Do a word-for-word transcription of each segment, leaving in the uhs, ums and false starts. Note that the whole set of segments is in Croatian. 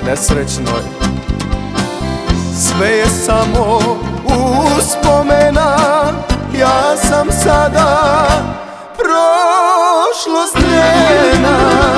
nesrećnoj. Sve je samo uspomena, ja sam sada prošlost njena.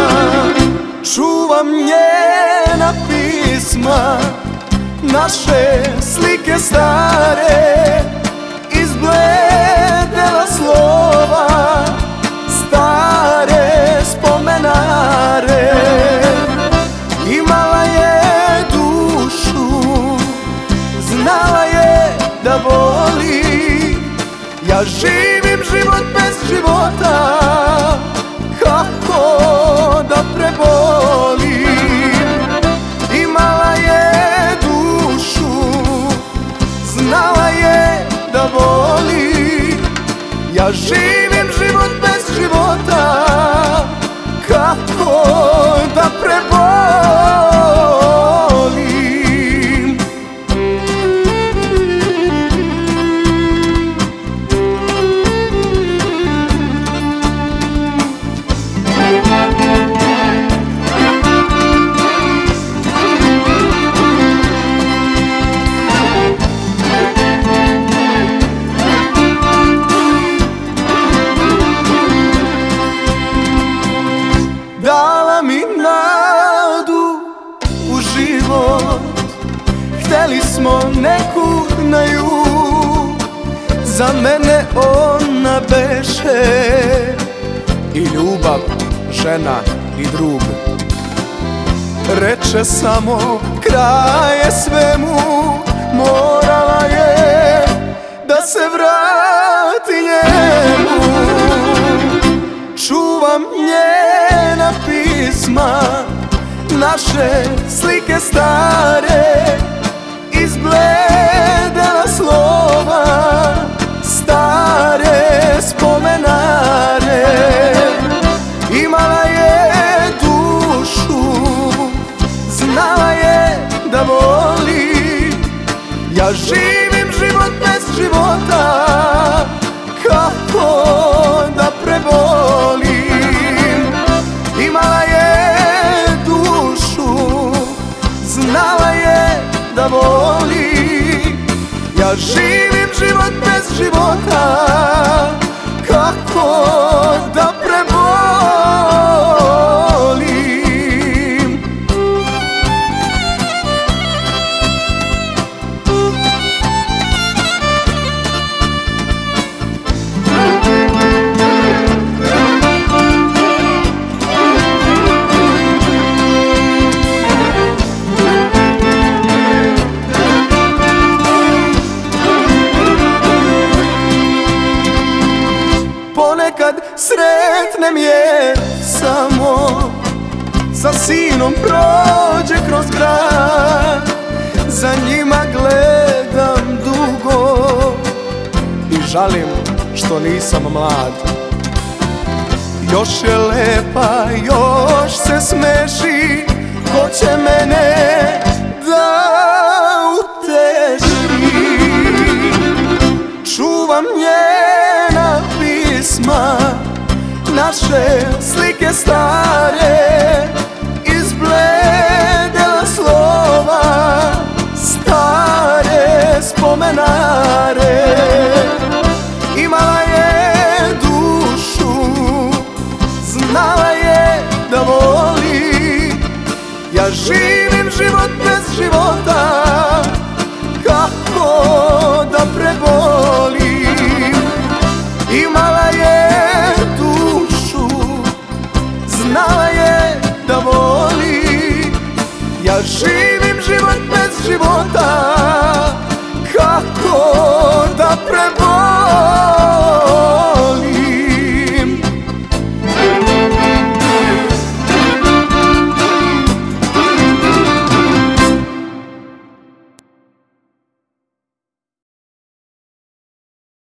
Čuvam njena pisma, naše slike stare, izbledela slova, stare spomenare. Imala je dušu, znala je da voli, ja živim život bez života, kako da prebolim. Imala je dušu, znala je da voli, ja živim život bez života, kako da prebolim. Dala mi nadu u život, hteli smo neku na jug, za mene ona beše i ljubav, žena i drug. Reče samo kraj je svemu, morala je da se vrati njemu. Čuvam njena pisma, naše slike stare, izbledela slova, stare spomenare. Imala je dušu, znala je da voli, ja živim život bez života, kako da prebolim. Imala je dušu, znala je da voli, ja živim život bez života, kako da prebolim. Ponekad sretnem je samo, sa sinom prođe kroz grad, za njima gledam dugo i žalim što nisam mlad. Još je lepa, još se smeši, ko će mene da uteši. Čuvam njena pisma, naše slike stare,